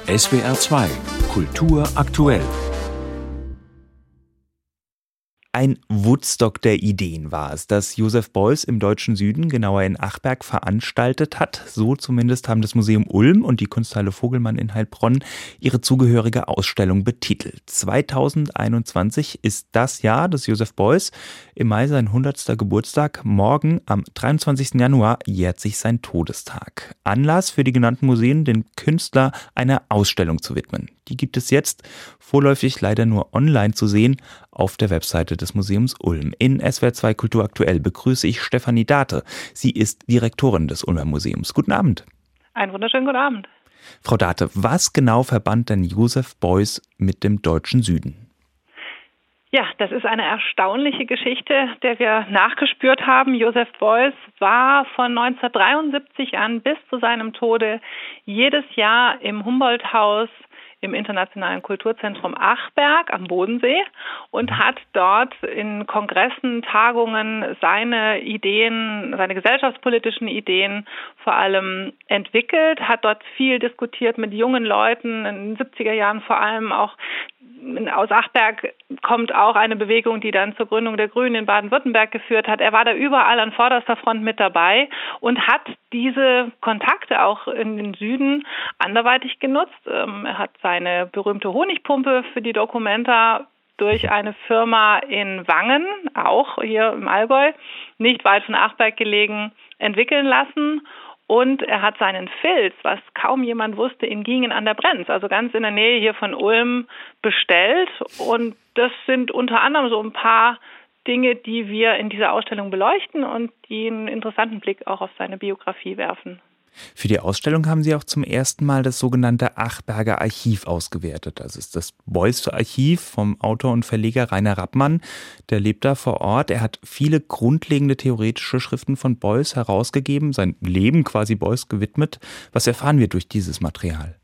SWR 2 Kultur aktuell. Ein Woodstock der Ideen war es, das Josef Beuys im deutschen Süden, genauer in Achberg, veranstaltet hat. So zumindest haben das Museum Ulm und die Kunsthalle Vogelmann in Heilbronn ihre zugehörige Ausstellung betitelt. 2021 ist das Jahr des Josef Beuys. Im Mai sein 100. Geburtstag. Morgen, am 23. Januar, jährt sich sein Todestag. Anlass für die genannten Museen, den Künstler einer Ausstellung zu widmen. Die gibt es jetzt vorläufig leider nur online zu sehen auf der Webseite des Museums Ulm. In SWR 2 Kultur aktuell begrüße ich Stefanie Date. Sie ist Direktorin des Ulmer Museums. Guten Abend. Einen wunderschönen guten Abend. Frau Date, was genau verband denn Josef Beuys mit dem deutschen Süden? Ja, das ist eine erstaunliche Geschichte, der wir nachgespürt haben. Josef Beuys war von 1973 an bis zu seinem Tode jedes Jahr im Humboldt-Haus im Internationalen Kulturzentrum Achberg am Bodensee und hat dort in Kongressen, Tagungen seine Ideen, seine gesellschaftspolitischen Ideen vor allem entwickelt, hat dort viel diskutiert mit jungen Leuten, in den 70er Jahren vor allem auch. Aus Achberg kommt auch eine Bewegung, die dann zur Gründung der Grünen in Baden-Württemberg geführt hat. Er war da überall an vorderster Front mit dabei und hat diese Kontakte auch in den Süden anderweitig genutzt. Er hat seine berühmte Honigpumpe für die Documenta durch eine Firma in Wangen, auch hier im Allgäu, nicht weit von Achberg gelegen, entwickeln lassen. Und er hat seinen Filz, was kaum jemand wusste, in Giengen an der Brenz, also ganz in der Nähe hier von Ulm, bestellt. Und das sind unter anderem so ein paar Dinge, die wir in dieser Ausstellung beleuchten und die einen interessanten Blick auch auf seine Biografie werfen. Für die Ausstellung haben Sie auch zum ersten Mal das sogenannte Achberger Archiv ausgewertet. Das ist das Beuys Archiv vom Autor und Verleger Rainer Rappmann. Der lebt da vor Ort. Er hat viele grundlegende theoretische Schriften von Beuys herausgegeben, sein Leben quasi Beuys gewidmet. Was erfahren wir durch dieses Material?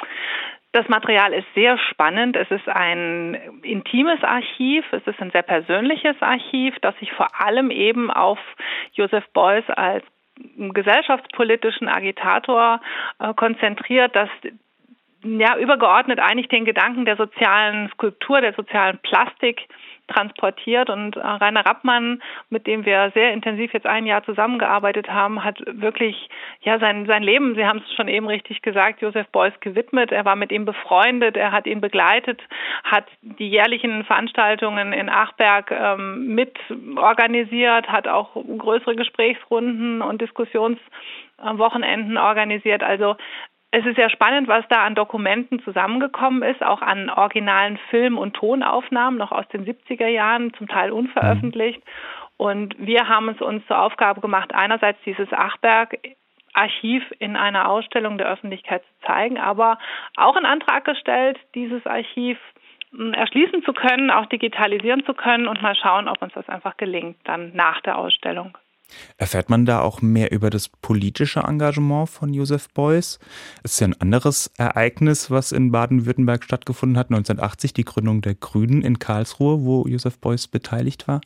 Das Material ist sehr spannend. Es ist ein intimes Archiv. Es ist ein sehr persönliches Archiv, das sich vor allem eben auf Josef Beuys als gesellschaftspolitischen Agitator konzentriert, das übergeordnet eigentlich den Gedanken der sozialen Skulptur, der sozialen Plastik transportiert. Und Rainer Rappmann, mit dem wir sehr intensiv jetzt ein Jahr zusammengearbeitet haben, hat wirklich sein Leben, Sie haben es schon eben richtig gesagt, Josef Beuys gewidmet. Er war mit ihm befreundet, er hat ihn begleitet, hat die jährlichen Veranstaltungen in Achberg mit organisiert, hat auch größere Gesprächsrunden und Diskussionswochenenden organisiert. Also es ist sehr spannend, was da an Dokumenten zusammengekommen ist, auch an originalen Film- und Tonaufnahmen, noch aus den 70er Jahren, zum Teil unveröffentlicht. Und wir haben es uns zur Aufgabe gemacht, einerseits dieses Achberg-Archiv in einer Ausstellung der Öffentlichkeit zu zeigen, aber auch in Antrag gestellt, dieses Archiv erschließen zu können, auch digitalisieren zu können und mal schauen, ob uns das einfach gelingt, dann nach der Ausstellung. Erfährt man da auch mehr über das politische Engagement von Josef Beuys? Es ist ja ein anderes Ereignis, was in Baden-Württemberg stattgefunden hat, 1980, die Gründung der Grünen in Karlsruhe, wo Josef Beuys beteiligt war.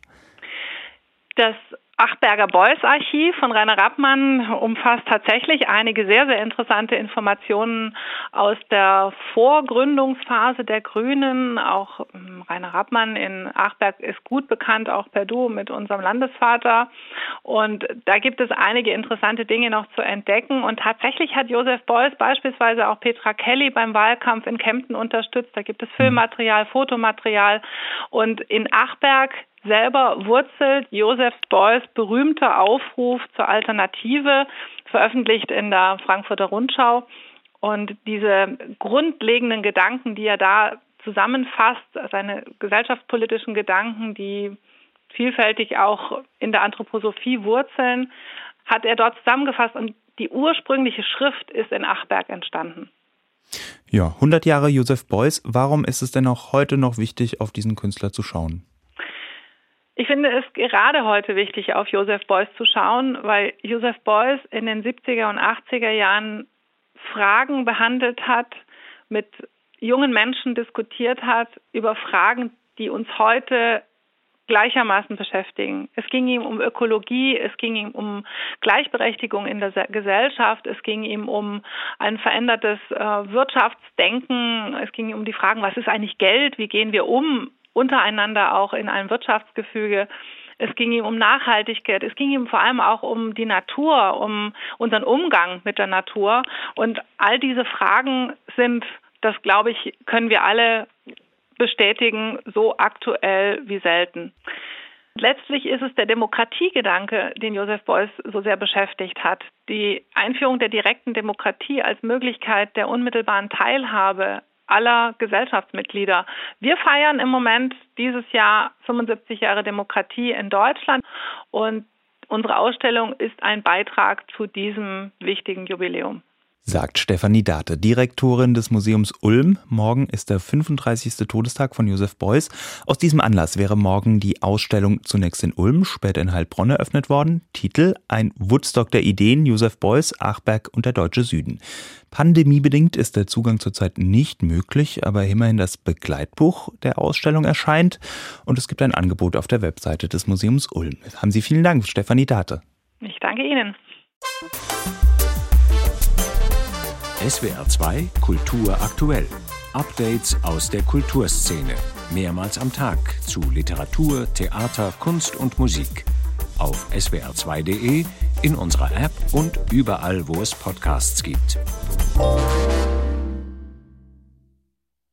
Das Achberger Beuys Archiv von Rainer Rappmann umfasst tatsächlich einige sehr, sehr interessante Informationen aus der Vorgründungsphase der Grünen. Auch Rainer Rappmann in Achberg ist gut bekannt, auch per Du mit unserem Landesvater. Und da gibt es einige interessante Dinge noch zu entdecken. Und tatsächlich hat Josef Beuys beispielsweise auch Petra Kelly beim Wahlkampf in Kempten unterstützt. Da gibt es Filmmaterial, Fotomaterial. Und in Achberg selber wurzelt Josef Beuys berühmter Aufruf zur Alternative, veröffentlicht in der Frankfurter Rundschau. Und diese grundlegenden Gedanken, die er da zusammenfasst, seine gesellschaftspolitischen Gedanken, die vielfältig auch in der Anthroposophie wurzeln, hat er dort zusammengefasst. Und die ursprüngliche Schrift ist in Achberg entstanden. Ja, 100 Jahre Josef Beuys. Warum ist es denn auch heute noch wichtig, auf diesen Künstler zu schauen? Ich finde es gerade heute wichtig, auf Josef Beuys zu schauen, weil Josef Beuys in den 70er und 80er Jahren Fragen behandelt hat, mit jungen Menschen diskutiert hat über Fragen, die uns heute gleichermaßen beschäftigen. Es ging ihm um Ökologie, es ging ihm um Gleichberechtigung in der Gesellschaft, es ging ihm um ein verändertes Wirtschaftsdenken, es ging ihm um die Fragen, was ist eigentlich Geld, wie gehen wir untereinander auch in einem Wirtschaftsgefüge. Es ging ihm um Nachhaltigkeit, es ging ihm vor allem auch um die Natur, um unseren Umgang mit der Natur. Und all diese Fragen sind, das glaube ich, können wir alle bestätigen, so aktuell wie selten. Letztlich ist es der Demokratiegedanke, den Joseph Beuys so sehr beschäftigt hat. Die Einführung der direkten Demokratie als Möglichkeit der unmittelbaren Teilhabe aller Gesellschaftsmitglieder. Wir feiern im Moment dieses Jahr 75 Jahre Demokratie in Deutschland und unsere Ausstellung ist ein Beitrag zu diesem wichtigen Jubiläum. Sagt Stefanie Date, Direktorin des Museums Ulm. Morgen ist der 35. Todestag von Joseph Beuys. Aus diesem Anlass wäre morgen die Ausstellung zunächst in Ulm, später in Heilbronn eröffnet worden. Titel: Ein Woodstock der Ideen, Joseph Beuys, Achberg und der deutsche Süden. Pandemiebedingt ist der Zugang zurzeit nicht möglich, aber immerhin das Begleitbuch der Ausstellung erscheint und es gibt ein Angebot auf der Webseite des Museums Ulm. Haben Sie vielen Dank, Stefanie Date. Ich danke Ihnen. SWR 2 Kultur aktuell. Updates aus der Kulturszene. Mehrmals am Tag zu Literatur, Theater, Kunst und Musik. Auf swr2.de, in unserer App und überall, wo es Podcasts gibt.